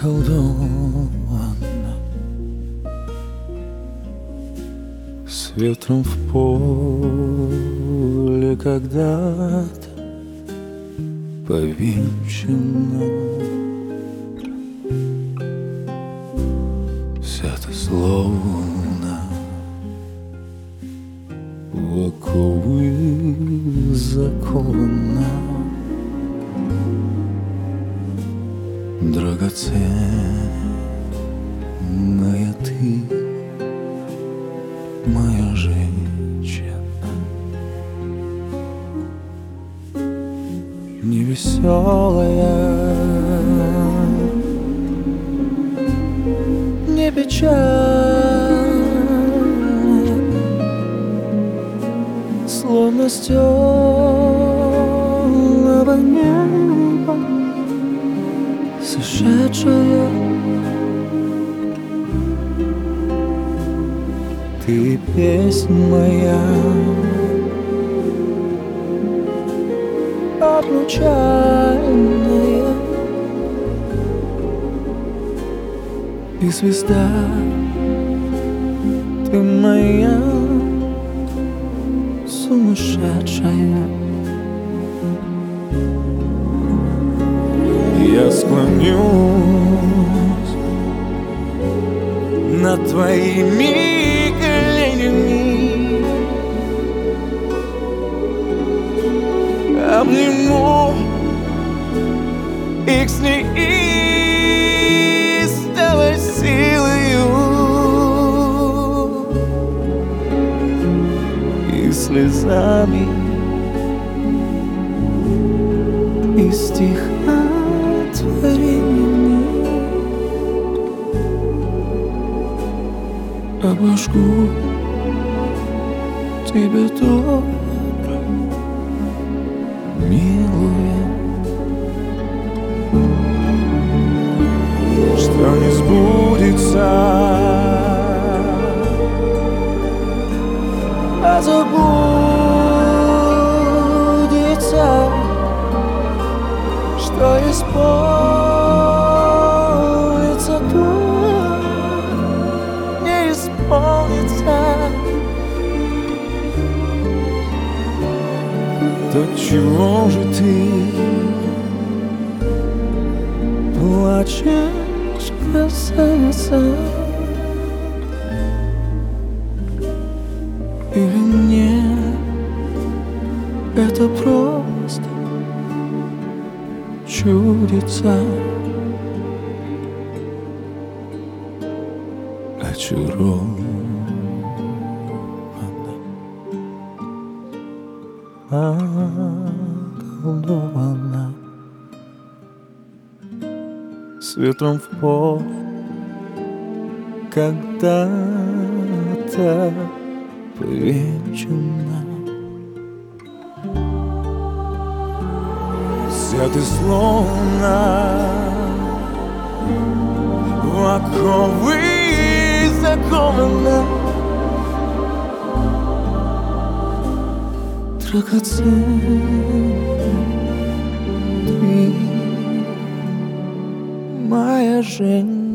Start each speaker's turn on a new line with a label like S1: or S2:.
S1: околдована, с ветром в поле когда-то повенчана. Вся ты словно в оковы закона, драгоценная ты, моя женщина. Невеселая, не печальная, словно с темного неба сошедшая. Ты песнь моя, обручальная, и звезда ты моя сумасшедшая. Я склонюсь над твоими коленями, обниму их с неистовой силою и слезами, и стихотворениями обожгу тебя добро, милая, что не сбудется, а забудется, что исполнится, то не исполнится. То чего же ты плачешь, красавица? Или мне это просто чудится? Очарована, околдована, с ветром в поле когда-то повенчана. Вся ты словно в оковы закована, драгоценная ты, моя женщина.